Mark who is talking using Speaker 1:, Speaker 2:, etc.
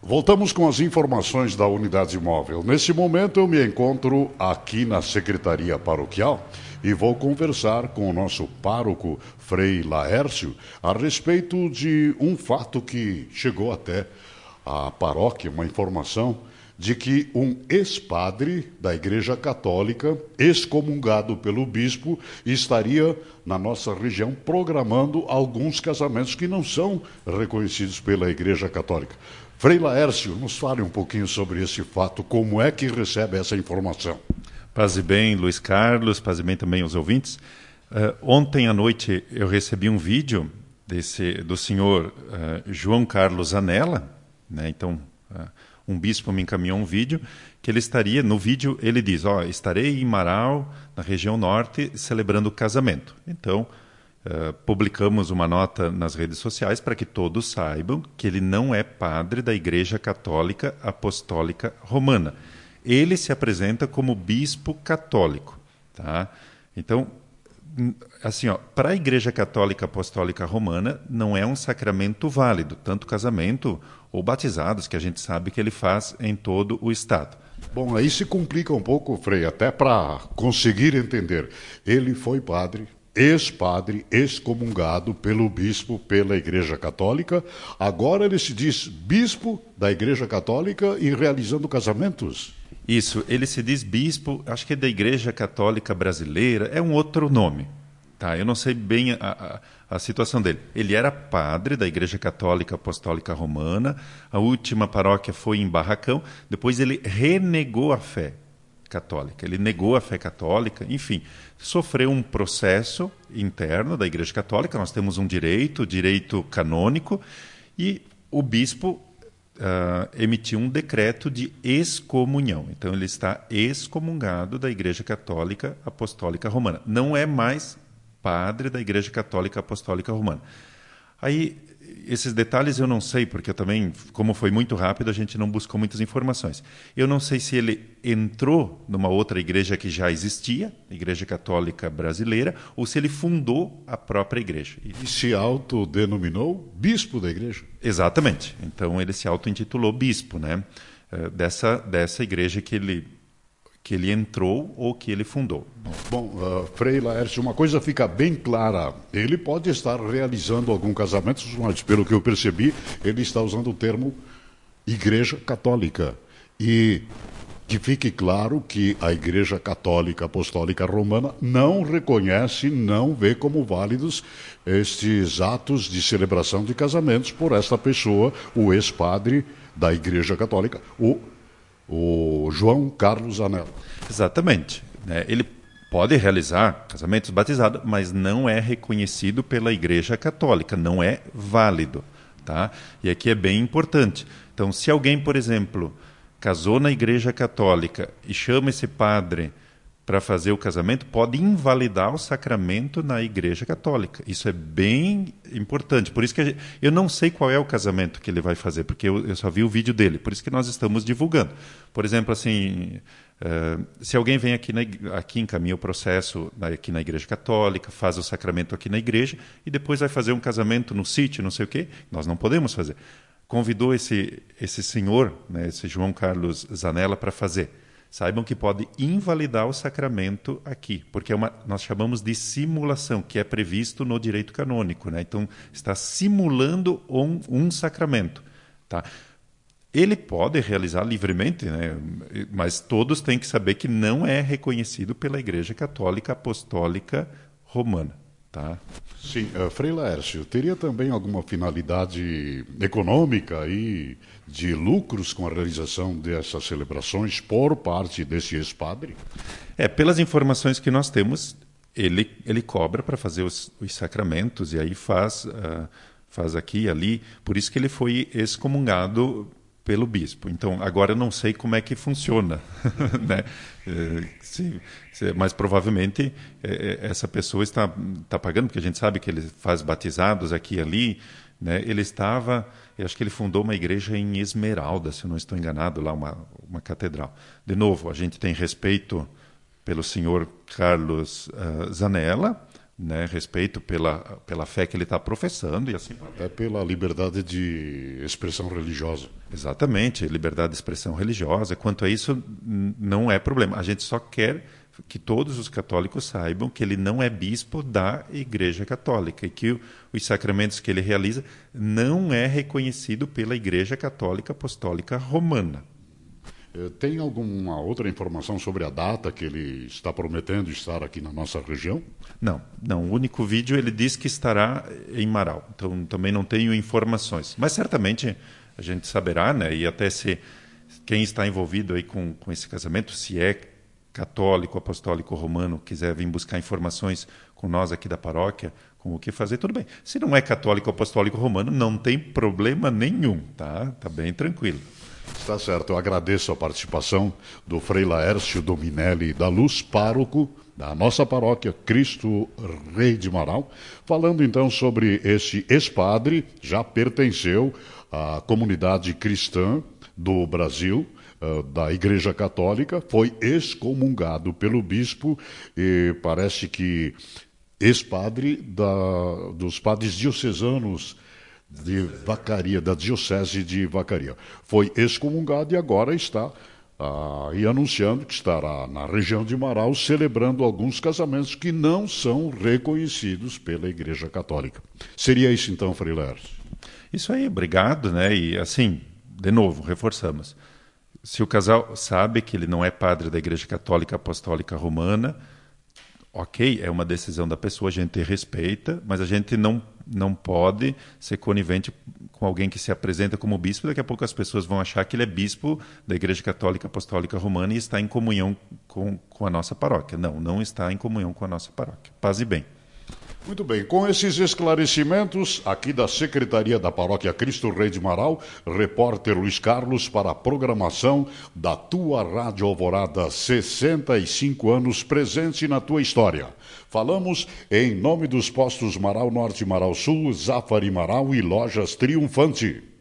Speaker 1: Voltamos com as informações da unidade móvel. Nesse momento eu me encontro aqui na Secretaria Paroquial e vou conversar com o nosso pároco, Frei Laércio, a respeito de um fato que chegou até a paróquia, uma informação de que um ex-padre da Igreja Católica, excomungado pelo bispo, estaria na nossa região programando alguns casamentos que não são reconhecidos pela Igreja Católica. Frei Laércio, nos fale um pouquinho sobre esse fato, como é que recebe essa informação?
Speaker 2: Paz e bem, Luiz Carlos, paz e bem também os ouvintes. Ontem à noite eu recebi um vídeo do senhor João Carlos Zanella, né? Então, um bispo me encaminhou um vídeo que ele estaria, no vídeo ele diz, estarei em Marau, na região norte, celebrando o casamento. Então, publicamos uma nota nas redes sociais para que todos saibam que ele não é padre da Igreja Católica Apostólica Romana. Ele se apresenta como bispo católico, tá? Então, assim, para a Igreja Católica Apostólica Romana não é um sacramento válido, tanto casamento ou batizados, que a gente sabe que ele faz em todo o estado.
Speaker 1: Bom, aí se complica um pouco, Frei, até para conseguir entender. Ele foi padre, ex-padre, excomungado pelo bispo, pela Igreja Católica. Agora ele se diz bispo da Igreja Católica e realizando casamentos.
Speaker 2: Isso, ele se diz bispo, acho que é da Igreja Católica Brasileira, é um outro nome. Tá, eu não sei bem a situação dele. Ele era padre da Igreja Católica Apostólica Romana, a última paróquia foi em Barracão, depois ele renegou a fé católica, ele negou a fé católica, enfim, sofreu um processo interno da Igreja Católica, nós temos um direito canônico, e o bispo emitiu um decreto de excomunhão. Então ele está excomungado da Igreja Católica Apostólica Romana. Não é mais padre da Igreja Católica Apostólica Romana. Aí, esses detalhes eu não sei, porque eu também, como foi muito rápido, a gente não buscou muitas informações. Eu não sei se ele entrou numa outra igreja que já existia, Igreja Católica Brasileira, ou se ele fundou a própria igreja.
Speaker 1: E se autodenominou bispo da igreja?
Speaker 2: Exatamente. Então ele se auto-intitulou bispo, né? Dessa igreja que ele entrou ou que ele fundou.
Speaker 1: Bom, Frei Laércio, uma coisa fica bem clara. Ele pode estar realizando algum casamento, mas pelo que eu percebi, ele está usando o termo Igreja Católica. E que fique claro que a Igreja Católica Apostólica Romana não reconhece, não vê como válidos estes atos de celebração de casamentos por esta pessoa, o ex-padre da Igreja Católica, o João Carlos Zanella.
Speaker 2: Exatamente. Ele pode realizar casamentos batizados, mas não é reconhecido pela Igreja Católica, não é válido. Tá? E aqui é bem importante. Então, se alguém, por exemplo, casou na Igreja Católica e chama esse padre para fazer o casamento, pode invalidar o sacramento na Igreja Católica. Isso é bem importante. Por isso que eu não sei qual é o casamento que ele vai fazer, porque eu só vi o vídeo dele. Por isso que nós estamos divulgando. Por exemplo, assim, se alguém vem aqui encaminha o processo aqui na Igreja Católica, faz o sacramento aqui na igreja e depois vai fazer um casamento no sítio, não sei o quê, nós não podemos fazer. Convidou esse senhor, né, esse João Carlos Zanella, para fazer. Saibam que pode invalidar o sacramento aqui, porque nós chamamos de simulação, que é previsto no direito canônico, né? Então, está simulando um sacramento. Tá? Ele pode realizar livremente, né? Mas todos têm que saber que não é reconhecido pela Igreja Católica Apostólica Romana. Tá?
Speaker 1: Sim, Frei Laércio, teria também alguma finalidade econômica e de lucros com a realização dessas celebrações por parte desse ex-padre?
Speaker 2: Pelas informações que nós temos, ele cobra para fazer os sacramentos e aí faz aqui e ali, por isso que ele foi excomungado pelo bispo. Então, agora eu não sei como é que funciona, né? Mas provavelmente essa pessoa está pagando, porque a gente sabe que ele faz batizados aqui e ali, né? Eu acho que ele fundou uma igreja em Esmeralda, se eu não estou enganado, lá uma catedral. De novo, a gente tem respeito pelo senhor Carlos Zanella, né, respeito pela fé que ele está professando e assim.
Speaker 1: Até pela liberdade de expressão religiosa.
Speaker 2: Exatamente, liberdade de expressão religiosa. Quanto a isso, não é problema. A gente só quer que todos os católicos saibam que ele não é bispo da Igreja Católica e que os sacramentos que ele realiza não é reconhecido pela Igreja Católica Apostólica Romana.
Speaker 1: Tem alguma outra informação sobre a data que ele está prometendo estar aqui na nossa região?
Speaker 2: Não. O único vídeo ele diz que estará em Marau. Então também não tenho informações. Mas certamente a gente saberá, né? E até se quem está envolvido aí com esse casamento, se é católico, apostólico, romano, quiser vir buscar informações com nós aqui da paróquia, com o que fazer, tudo bem. Se não é católico, apostólico, romano, não tem problema nenhum, tá? Tá bem tranquilo.
Speaker 1: Está certo, eu agradeço a participação do Frei Laércio Dominelli da Luz, pároco da nossa paróquia Cristo Rei de Marau, falando então sobre esse ex-padre, já pertenceu à comunidade cristã do Brasil, da Igreja Católica, foi excomungado pelo bispo e parece que ex-padre dos padres diocesanos de Vacaria, da Diocese de Vacaria. Foi excomungado e agora está aí anunciando que estará na região de Manaus celebrando alguns casamentos que não são reconhecidos pela Igreja Católica. Seria isso então, Frei Laércio?
Speaker 2: Isso aí, obrigado, né? E assim, de novo, reforçamos. Se o casal sabe que ele não é padre da Igreja Católica Apostólica Romana, ok, é uma decisão da pessoa, a gente respeita, mas a gente não pode ser conivente com alguém que se apresenta como bispo, daqui a pouco as pessoas vão achar que ele é bispo da Igreja Católica Apostólica Romana e está em comunhão com a nossa paróquia. Não está em comunhão com a nossa paróquia. Paz e bem.
Speaker 1: Muito bem, com esses esclarecimentos, aqui da Secretaria da Paróquia Cristo Rei de Marau, repórter Luiz Carlos para a programação da tua Rádio Alvorada, 65 anos presente na tua história. Falamos em nome dos postos Marau Norte e Marau Sul, Zafari Marau e Lojas Triunfante.